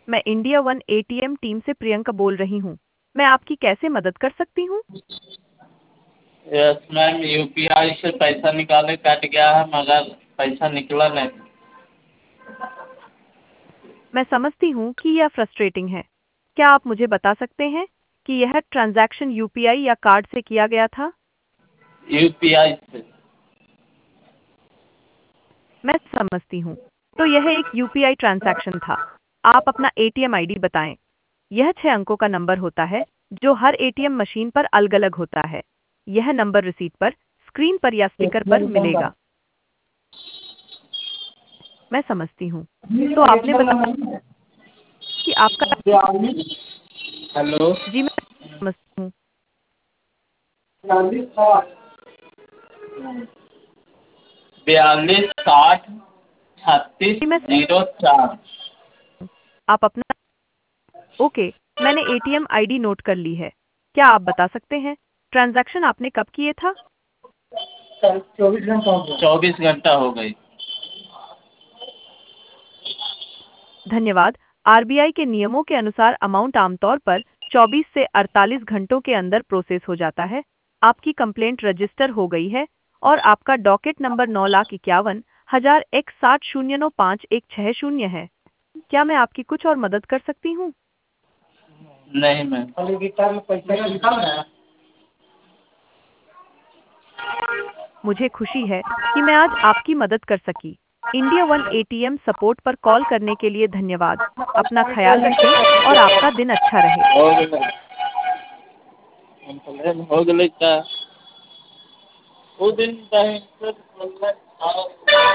मैं India one ATM team से प्रियंका बोल रही हूँ। मैं आपकी कैसे मदद कर सकती हूँ? यस मैम, यूपीआई से पैसा निकाले कट गया है मगर पैसा निकला नहीं। मैं समझती हूँ कि यह फ्रस्ट्रेटिंग है। क्या आप मुझे बता सकते हैं कि यह ट्रांजैक्शन यूपीआई या कार्ड से किया गया था? यूपीआई से। मैं समझती हूँ। तो यह एक यूपीआई ट्रांजैक्शन था। आप अपना एटीएम आईडी बताएं। यह 6 अंकों का नंबर होता है जो हर एटीएम मशीन पर अलग-अलग होता है। यह नंबर रिसीट पर, स्क्रीन पर या स्टिकर पर मिलेगा। मैं समझती हूँ। तो आपने बताया कि आपका हेलो। जी मैं समझती हूँ। 42 60 36 जी मैं 04। आप अपना ओके, मैंने एटीएम आईडी नोट कर ली है। क्या आप बता सकते हैं ट्रांजैक्शन आपने कब किए था? 24 घंटा हो गई। धन्यवाद। आरबीआई के नियमों के अनुसार अमाउंट आमतौर पर 24 से 48 घंटों के अंदर प्रोसेस हो जाता है। आपकी कंप्लेंट रजिस्टर हो गई है और आपका डॉकेट नंबर 9,51,060,95160 है। क्या मैं आपकी कुछ और मदद कर सकती हूँ? नहीं मैम। मुझे खुशी है कि मैं आज आपकी मदद कर सकी। इंडिया वन एटीएम सपोर्ट पर कॉल करने के लिए धन्यवाद। अपना ख्याल रखें और आपका दिन अच्छा रहे। हो गेलै। कंप्लेन हो गेलै तऽ ओ दिन